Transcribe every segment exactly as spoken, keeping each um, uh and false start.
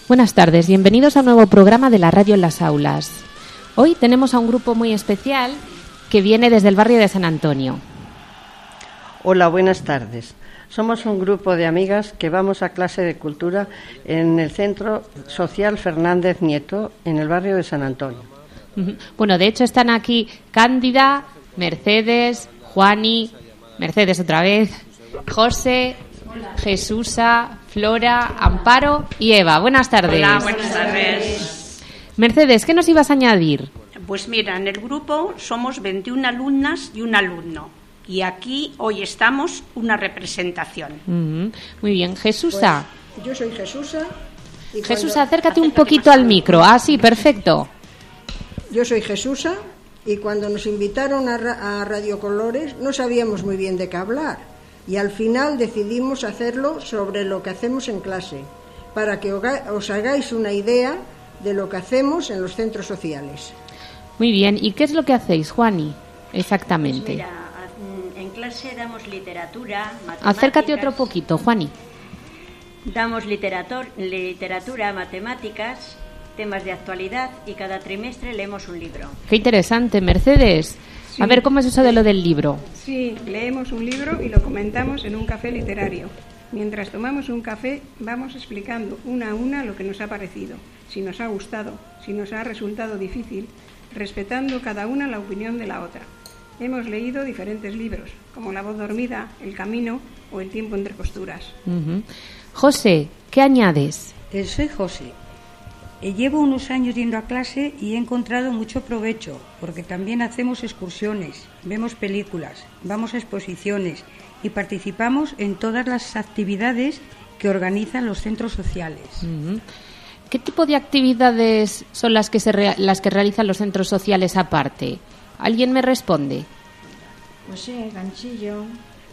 Buenas tardes, bienvenidos a un nuevo programa de la radio en las aulas. Hoy tenemos a un grupo muy especial que viene desde el barrio de San Antonio. Hola, buenas tardes. Somos un grupo de amigas que vamos a clase de cultura en el Centro Social Fernández Nieto, en el barrio de San Antonio. Bueno, de hecho están aquí Cándida, Mercedes, Juani, Mercedes otra vez, José, Jesusa, Flora, Amparo y Eva. Buenas tardes. Hola, buenas tardes. Mercedes, ¿qué nos ibas a añadir? Pues mira, en el grupo somos veintiuna alumnas y un alumno. Y aquí hoy estamos una representación. Uh-huh. Muy bien, Jesusa. Pues yo soy Jesusa. Y Jesusa, cuando... acércate un poquito al micro. Ah, sí, perfecto. Yo soy Jesusa y cuando nos invitaron a, ra- a Radio Colores no sabíamos muy bien de qué hablar. Y al final decidimos hacerlo sobre lo que hacemos en clase, para que os hagáis una idea de lo que hacemos en los centros sociales. Muy bien, ¿y qué es lo que hacéis, Juani? Exactamente. Pues mira, en clase damos literatura, matemáticas... Acércate otro poquito, Juani. Damos literatur, literatura, matemáticas, temas de actualidad y cada trimestre leemos un libro. Qué interesante, Mercedes. Sí. A ver, ¿cómo es eso de lo del libro? Sí, leemos un libro y lo comentamos en un café literario. Mientras tomamos un café, vamos explicando una a una lo que nos ha parecido, si nos ha gustado, si nos ha resultado difícil, respetando cada una la opinión de la otra. Hemos leído diferentes libros, como La voz dormida, El camino o El tiempo entre costuras. Uh-huh. José, ¿qué añades? Eh, soy José. Eh, llevo unos años yendo a clase y he encontrado mucho provecho, porque también hacemos excursiones, vemos películas, vamos a exposiciones y participamos en todas las actividades que organizan los centros sociales. Uh-huh. ¿Qué tipo de actividades son las que, se rea- las que realizan los centros sociales aparte? ¿Alguien me responde? Pues sí, ganchillo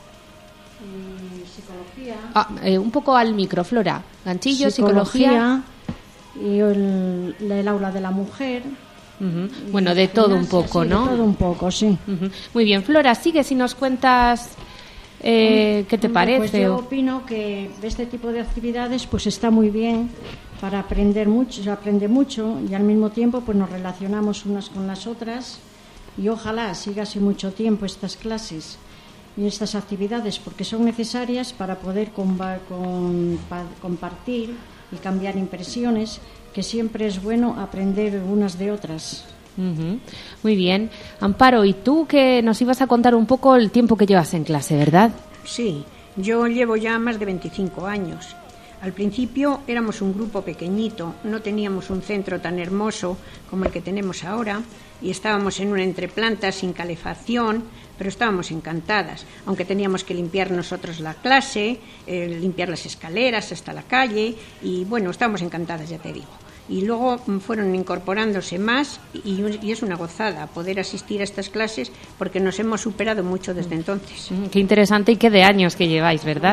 y psicología. Ah, eh, un poco al micro, Flora. Ganchillo, psicología... psicología y el, el aula de la mujer. Uh-huh. Bueno, de todo un poco, sí, ¿no? De todo un poco, sí. Uh-huh. Muy bien, Flora, sigue si nos cuentas eh, qué te Hombre, parece. Pues yo opino que este tipo de actividades pues está muy bien para aprender mucho, se aprende mucho y al mismo tiempo pues nos relacionamos unas con las otras y ojalá siga así mucho tiempo estas clases y estas actividades porque son necesarias para poder comba- con, pa- compartir y cambiar impresiones, que siempre es bueno aprender unas de otras. Uh-huh. Muy bien. Amparo, ¿y tú que nos ibas a contar un poco el tiempo que llevas en clase, verdad? Sí, yo llevo ya más de veinticinco años. Al principio éramos un grupo pequeñito, no teníamos un centro tan hermoso como el que tenemos ahora y estábamos en una entreplanta sin calefacción, pero estábamos encantadas, aunque teníamos que limpiar nosotros la clase, eh, limpiar las escaleras hasta la calle y bueno, estábamos encantadas, ya te digo. Y luego fueron incorporándose más y, y es una gozada poder asistir a estas clases porque nos hemos superado mucho desde entonces. Qué interesante y qué de años que lleváis, ¿verdad?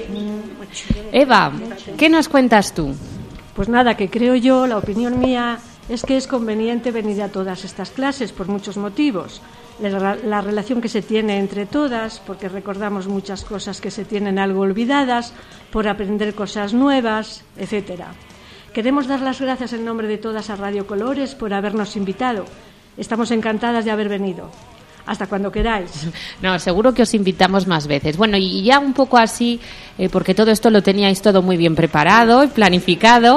Eva, ¿qué nos cuentas tú? Pues nada, que creo yo, la opinión mía es que es conveniente venir a todas estas clases por muchos motivos. La, la relación que se tiene entre todas, porque recordamos muchas cosas que se tienen algo olvidadas, por aprender cosas nuevas, etcétera. Queremos dar las gracias en nombre de todas a Radio Colores por habernos invitado. Estamos encantadas de haber venido. Hasta cuando queráis. No, seguro que os invitamos más veces. Bueno, y ya un poco así, eh, porque todo esto lo teníais todo muy bien preparado y planificado.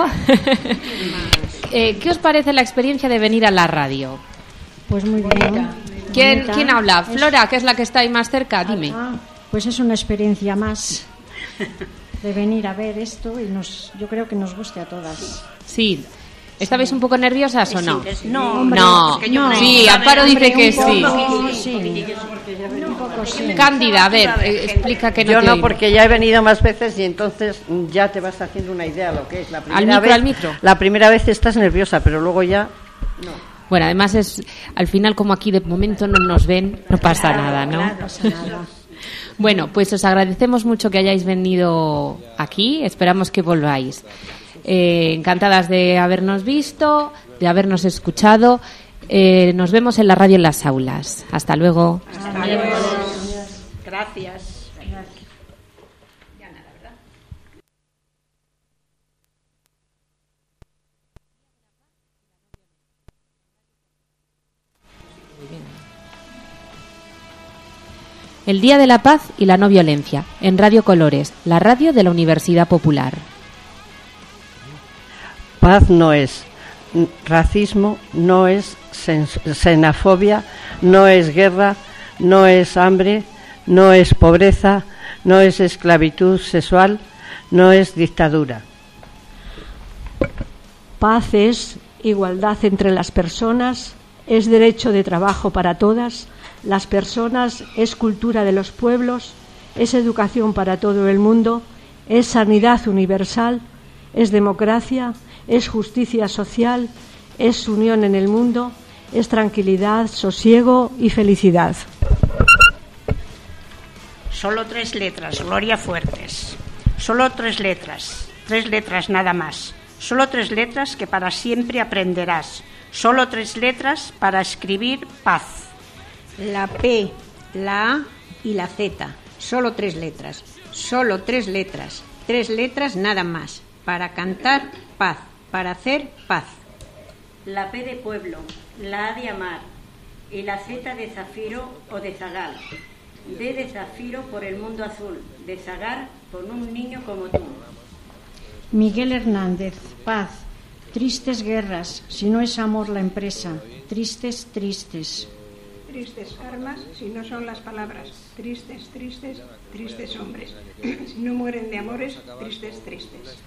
eh, ¿Qué os parece la experiencia de venir a la radio? Pues muy bien. ¿Quién, ¿quién habla? Flora, que es la que está ahí más cerca, dime. Ah, pues es una experiencia más de venir a ver esto y nos, yo creo que nos guste a todas. Sí. ¿Estabais un poco nerviosas o no? No, hombre, no. no. Sí, Amparo dice que sí. Poco, sí. Un poco, sí. Cándida, a ver, eh, explica que no Yo te no, oímos. porque ya he venido más veces y entonces ya te vas haciendo una idea de lo que es. La primera Al micro, vez, al micro. La primera vez estás nerviosa, pero luego ya no. Bueno, además es al final como aquí de momento no nos ven, no pasa nada, ¿no? No pasa nada. Bueno, pues os agradecemos mucho que hayáis venido aquí, esperamos que volváis. Eh, encantadas de habernos visto, de habernos escuchado. Eh, nos vemos en la radio en las aulas. Hasta luego. Hasta luego. Gracias. el Día de la Paz y la No Violencia, en Radio Colores, la radio de la Universidad Popular. Paz no es racismo, no es xenofobia, no es guerra, no es hambre, no es pobreza, no es esclavitud sexual, no es dictadura. Paz es igualdad entre las personas, es derecho de trabajo para todas, las personas, es cultura de los pueblos, es educación para todo el mundo, es sanidad universal, es democracia, es justicia social, es unión en el mundo, es tranquilidad, sosiego y felicidad. Solo tres letras, Gloria Fuertes. Solo tres letras, tres letras nada más. Solo tres letras que para siempre aprenderás. Solo tres letras para escribir paz. La P, la A y la Z. Solo tres letras. Solo tres letras. Tres letras nada más. Para cantar paz. Para hacer paz. La P de pueblo, la A de amar y la Z de zafiro o de zagal. D de zafiro por el mundo azul, de zagar por un niño como tú. Miguel Hernández, paz. Tristes guerras, si no es amor la empresa. Tristes, tristes. Tristes armas, si no son las palabras. Tristes, tristes, tristes hombres. Si no mueren de amores, tristes, tristes.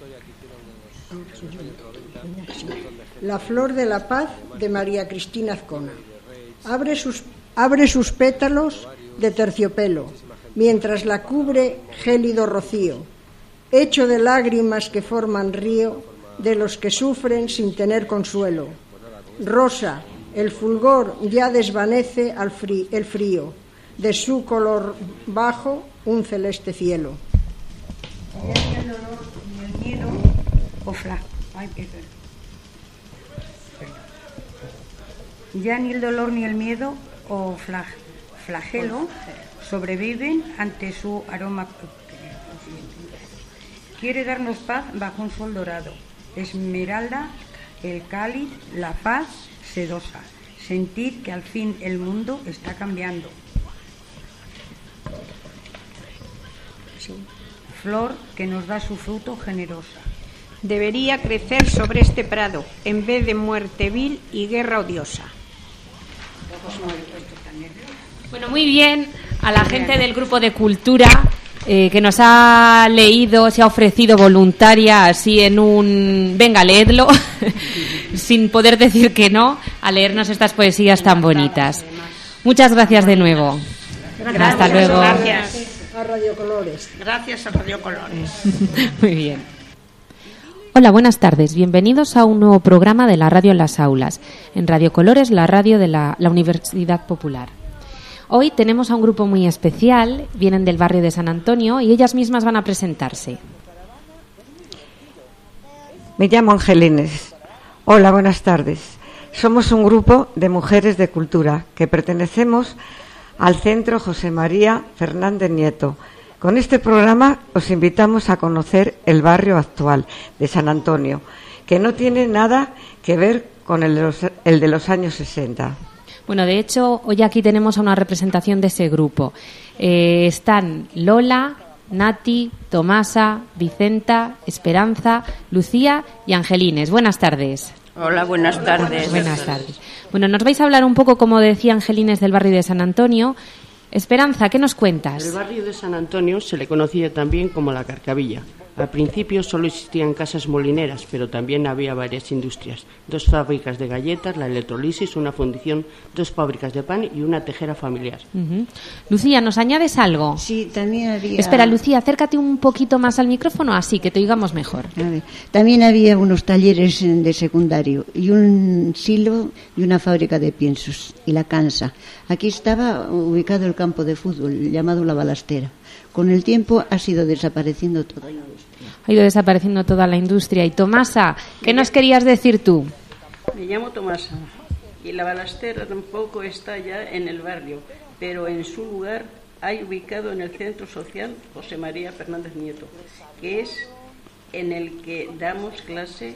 La flor de la paz, de María Cristina Azcona. Abre sus, abre sus pétalos de terciopelo, mientras la cubre gélido rocío, hecho de lágrimas que forman río de los que sufren sin tener consuelo. Rosa, el fulgor ya desvanece al frí, el frío, de su color bajo un celeste cielo. Ya ni el dolor ni el miedo o fla... Ay, perdón. Ya ni el dolor ni el miedo o flag... flagelo sobreviven ante su aroma. Quiere darnos paz bajo un sol dorado. Esmeralda, el cáliz, la paz sedosa. Sentir que al fin el mundo está cambiando. Flor que nos da su fruto generosa. Debería crecer sobre este prado, en vez de muerte vil y guerra odiosa. Bueno, muy bien a la gente del grupo de cultura eh, que nos ha leído, se ha ofrecido voluntaria así en un... Venga, leedlo, sin poder decir que no, a leernos estas poesías tan bonitas. Muchas gracias de nuevo. Gracias, hasta luego. Gracias a Radio Colores. Gracias a Radio Colores. Muy bien. Hola, buenas tardes. Bienvenidos a un nuevo programa de la radio en las aulas, en Radio Colores, la radio de la, la Universidad Popular. Hoy tenemos a un grupo muy especial, vienen del barrio de San Antonio y ellas mismas van a presentarse. Me llamo Angelines. Hola, buenas tardes. Somos un grupo de mujeres de cultura que pertenecemos al Centro José María Fernández Nieto. Con este programa os invitamos a conocer el barrio actual de San Antonio, que no tiene nada que ver con el de los, el de los años sesenta. Bueno, de hecho, hoy aquí tenemos a una representación de ese grupo. Eh, están Lola, Nati, Tomasa, Vicenta, Esperanza, Lucía y Angelines. Buenas tardes. Hola, buenas tardes. Buenas tardes. Bueno, nos vais a hablar un poco, como decía Angelines, del barrio de San Antonio. Esperanza, ¿qué nos cuentas? El barrio de San Antonio se le conocía también como la Carcavilla. Al principio solo existían casas molineras, pero también había varias industrias. Dos fábricas de galletas, la electrolisis, una fundición, dos fábricas de pan y una tejera familiar. Uh-huh. Lucía, ¿nos añades algo? Sí, también había... Espera, Lucía, acércate un poquito más al micrófono, así que te oigamos mejor. A ver, también había unos talleres de secundario y un silo y una fábrica de piensos y la cansa. Aquí estaba ubicado el campo de fútbol llamado La Balastera. Con el tiempo ha sido desapareciendo toda la industria. Ha ido desapareciendo toda la industria. Y Tomasa, ¿qué nos querías decir tú? Me llamo Tomasa y La Balastera tampoco está ya en el barrio, pero en su lugar hay ubicado en el Centro Social José María Fernández Nieto, que es en el que damos clase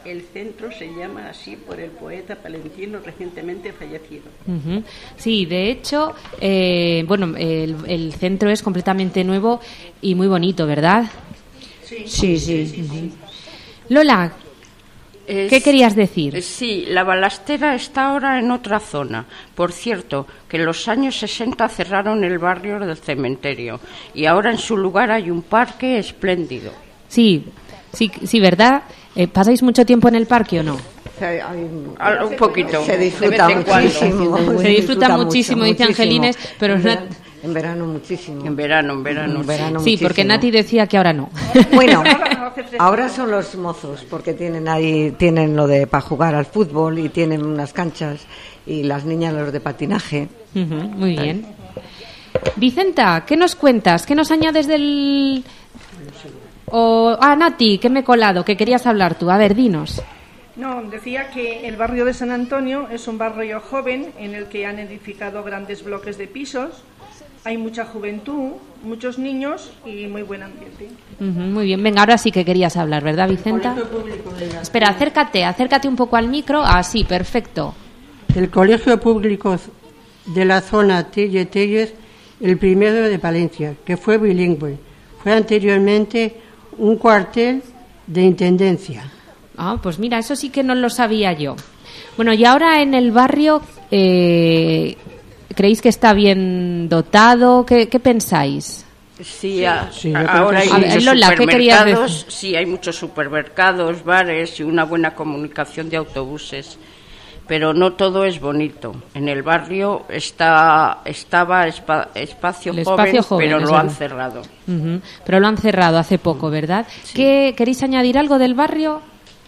El centro se llama así por el poeta palentino recientemente fallecido. Uh-huh. Sí, de hecho, eh, bueno, el, el centro es completamente nuevo y muy bonito, ¿verdad? Sí, sí. sí, sí. Uh-huh. Lola, ¿qué es, querías decir? Sí, la balastera está ahora en otra zona. Por cierto, que en los años sesenta cerraron el barrio del cementerio y ahora en su lugar hay un parque espléndido. Sí, sí, sí, ¿verdad? Eh, ¿Pasáis mucho tiempo en el parque o no? Hay, hay, un poquito. Se disfruta muchísimo. Se, se disfruta muchísimo, mucho, dice muchísimo. Angelines, pero en verano, en verano muchísimo. En verano, en verano. En verano sí, muchísimo. Porque Nati decía que ahora no. Bueno, ahora son los mozos, porque tienen ahí tienen lo de para jugar al fútbol y tienen unas canchas, y las niñas los de patinaje. Uh-huh, muy bien. Vicenta, ¿qué nos cuentas? ¿Qué nos añades del...? O, ah, Nati, que me he colado, que querías hablar tú. A ver, dinos. No, decía que el barrio de San Antonio es un barrio joven en el que han edificado grandes bloques de pisos. Hay mucha juventud, muchos niños y muy buen ambiente. Uh-huh, muy bien, venga, ahora sí que querías hablar, ¿verdad, Vicenta? Espera, acércate, acércate un poco al micro. Ah, sí, perfecto. El Colegio Público de la zona Telle-Telles, el primero de Palencia, que fue bilingüe. Fue anteriormente un cuartel de intendencia. Ah, pues mira, eso sí que no lo sabía yo. Bueno, y ahora en el barrio, eh, ¿creéis que está bien dotado? ¿Qué, qué pensáis? Sí, a, sí, ahora hay a ver, muchos Lola, ¿qué querías decir? Sí, hay muchos supermercados, bares y una buena comunicación de autobuses. Pero no todo es bonito. En el barrio está estaba espa, espacio, el joven, espacio joven, pero lo verdad. han cerrado. Uh-huh. Pero lo han cerrado hace poco, ¿verdad? Sí. ¿Qué, ¿Queréis añadir algo del barrio?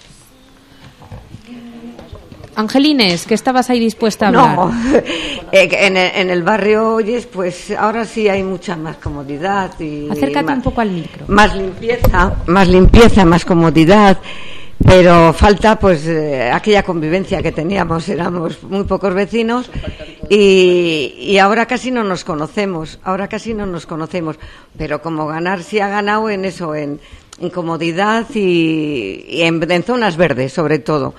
Angelines, que estabas ahí dispuesta a hablar. No, en, el, en el barrio, oyes, pues ahora sí hay mucha más comodidad. Y Acércate más, un poco al micro. Más limpieza, más limpieza, más comodidad. Pero falta pues eh, aquella convivencia que teníamos, éramos muy pocos vecinos y, y ahora casi no nos conocemos, ahora casi no nos conocemos, pero como ganar sí ha ganado en eso, en, en comodidad y, y en, en zonas verdes sobre todo,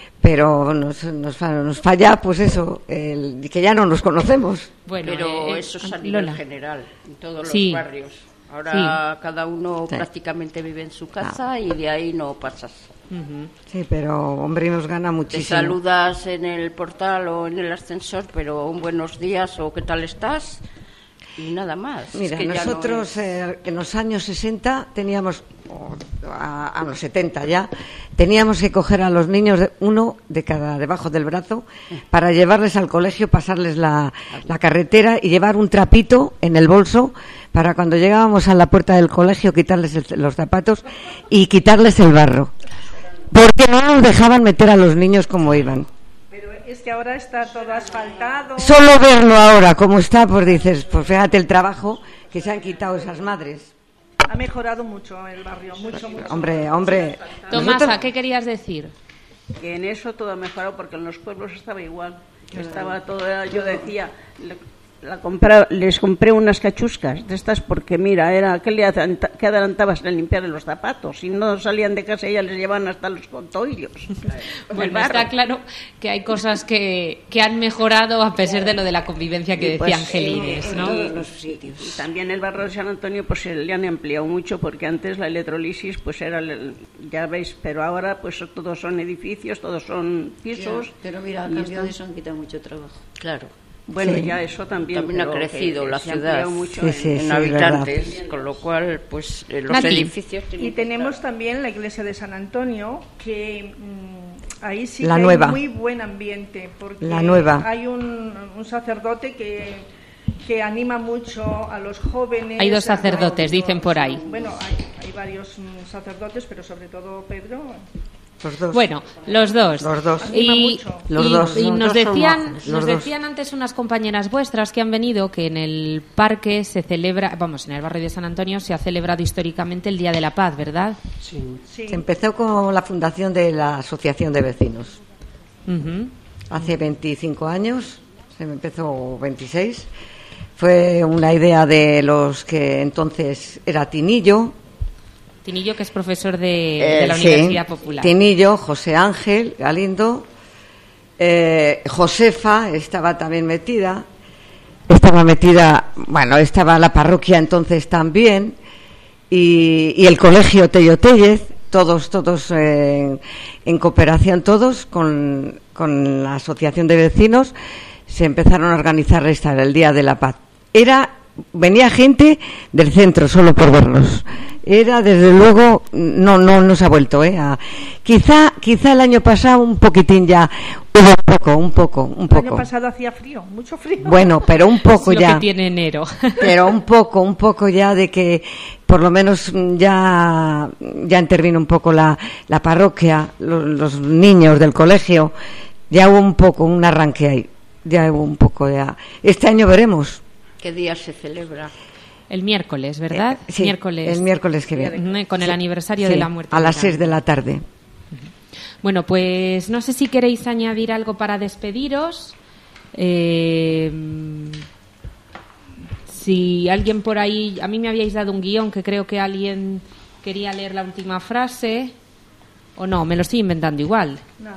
pero nos, nos, nos falla pues eso, el, que ya no nos conocemos. Bueno, pero eh, eso es a nivel Lola. general, en todos sí. los barrios. Ahora sí. cada uno sí. prácticamente vive en su casa ah. y de ahí no pasas. Uh-huh. Sí, pero hombre, nos gana muchísimo. Te saludas en el portal o en el ascensor, pero un buenos días o qué tal estás y nada más. Mira, es que nosotros no es... eh, en los años sesenta teníamos, oh, a, a los setenta ya, teníamos que coger a los niños de, uno de cada debajo del brazo para llevarles al colegio, pasarles la, la carretera y llevar un trapito en el bolso para cuando llegábamos a la puerta del colegio quitarles el, los zapatos y quitarles el barro. Porque no nos dejaban meter a los niños como iban. Pero es que ahora está todo asfaltado. Solo verlo ahora como está, pues dices, pues fíjate el trabajo que se han quitado esas madres. Ha mejorado mucho el barrio, mucho, mucho. Hombre, hombre. Tomasa, nosotros... ¿qué querías decir? Que en eso todo ha mejorado porque en los pueblos estaba igual. Estaba todo, yo decía... La compra, les compré unas cachuscas de estas porque mira, era que le adelanta, que adelantabas en limpiar los zapatos, si no salían de casa ya les llevaban hasta los contoillos. Bueno, está claro que hay cosas que, que han mejorado a pesar de lo de la convivencia que decía pues, Angelines, ¿no? En todos los sitios. Y también el barrio de San Antonio pues se le han ampliado mucho porque antes la electrolisis pues era, ya veis, pero ahora pues todos son edificios, todos son pisos. Ya, pero mira, a cambio de eso han quitado mucho trabajo. Claro. Bueno, sí. ya eso también. También ha crecido que, la que ciudad mucho sí, sí, en, sí, en habitantes, con lo cual, pues, eh, los Nati. edificios... Y tenemos estar... también la iglesia de San Antonio, que mmm, ahí sí la que nueva. hay muy buen ambiente, porque la nueva. hay un, un sacerdote que, que anima mucho a los jóvenes. Hay dos sacerdotes, dicen por ahí. Bueno, hay, hay varios mm, sacerdotes, pero sobre todo Pedro... Los dos. Bueno, los dos. Los dos. Y, los y, dos. y nos decían, los nos dos. decían antes unas compañeras vuestras que han venido que en el parque se celebra, vamos, en el barrio de San Antonio se ha celebrado históricamente el Día de la Paz, ¿verdad? Sí. sí. Se empezó con la fundación de la Asociación de Vecinos. Uh-huh. Hace veinticinco años, se empezó veintiséis. Fue una idea de los que entonces era Tinillo, Tinillo, que es profesor de, eh, de la sí, Universidad Popular. Tinillo, José Ángel Galindo, eh, Josefa estaba también metida, estaba metida, bueno, estaba la parroquia entonces también, y, y el colegio Tello Téllez, todos, todos eh, en cooperación, todos con, con la asociación de vecinos, se empezaron a organizar esta, el Día de la Paz. Era, venía gente del centro solo por vernos. Era, desde luego, no, no, no se ha vuelto, ¿eh? A, quizá, quizá el año pasado un poquitín ya, un poco, un poco, un poco. El año pasado hacía frío, mucho frío. Bueno, pero un poco es lo ya. que tiene enero. Pero un poco, un poco ya de que, por lo menos ya, ya intervino un poco la, la parroquia, los, los niños del colegio, ya hubo un poco, un arranque ahí, ya hubo un poco ya. Este año veremos. ¿Qué día se celebra? El miércoles, ¿verdad? Eh, sí, miércoles. el miércoles que viene. Con el sí, aniversario sí, de la muerte. a las seis de la tarde. Bueno, pues no sé si queréis añadir algo para despediros. Eh, si alguien por ahí... A mí me habíais dado un guión que creo que alguien quería leer la última frase. ¿O no? Me lo estoy inventando igual. No.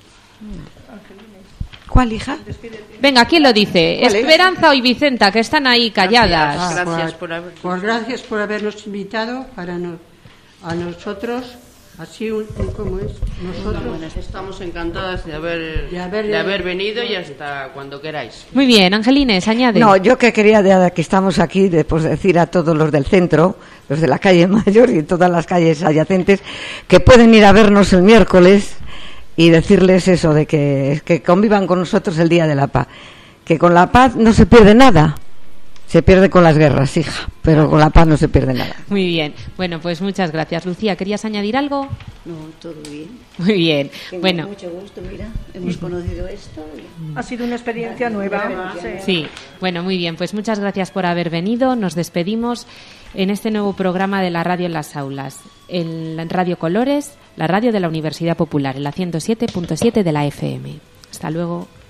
¿Cuál, hija? Venga, ¿quién lo dice? Esperanza y Vicenta, que están ahí calladas. Gracias, Ah, gracias por, por haber... por gracias por habernos invitado para no, a nosotros, así un, un- ¿cómo es? Nosotros. Estamos encantadas de haber, De haber- de haber venido y hasta cuando queráis. Muy bien, Angelines, añade. No, yo que quería, de que estamos aquí, de, pues, decir a todos los del centro, los de la calle Mayor y todas las calles adyacentes, que pueden ir a vernos el miércoles y decirles eso, de que, que convivan con nosotros el Día de la Paz. Que con la paz no se pierde nada. Se pierde con las guerras, hija, pero con la paz no se pierde nada. Muy bien. Bueno, pues muchas gracias. Lucía, ¿querías añadir algo? No, todo bien. Muy bien. Tengo Bueno. mucho gusto, mira, hemos conocido esto. y- Ha sido una experiencia nueva. Sí. Sí, bueno, muy bien. Pues muchas gracias por haber venido. Nos despedimos en este nuevo programa de la radio en las aulas. En Radio Colores, la radio de la Universidad Popular, en la ciento siete punto siete de la F M. Hasta luego.